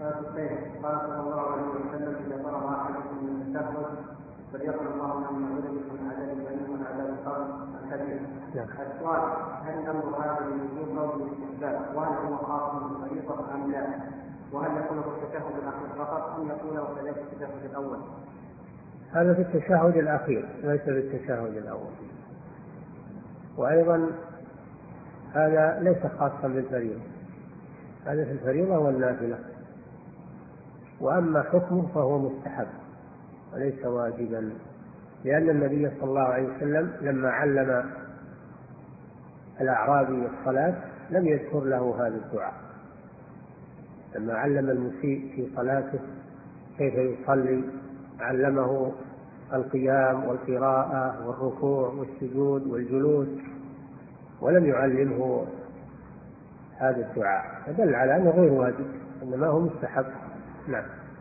قال صلى الله عليه وسلم: إذا فرغ أحدكم من التشهد فليقل اللهم إني أعوذ بك من عذاب جهنم ومن عذاب القبر. الحديث. السؤال: هل الأمر هذا للوجوب أو للاستحباب؟ وهل هو خاص بالفريضة أم لا؟ وهل يكون في التشهد الأخير فقط أم يكون كذلك في التشهد الأول؟ هذا في التشهد الأخير ليس في التشهد الأول. وأيضا هذا ليس خاصا بالفريضة، هذا في الفريضة والنافلة. وأما حكمه فهو مستحب وليس واجبا، لأن النبي صلى الله عليه وسلم لما علم الأعرابي الصلاة لم يذكر له هذا الدعاء. لما علم المسيء في صلاته كيف يصلي علمه القيام والقراءة والركوع والسجود والجلوس، ولم يعلمه هذا الدعاء، فدل على أنه غير واجب إنما هو مستحب. نعم.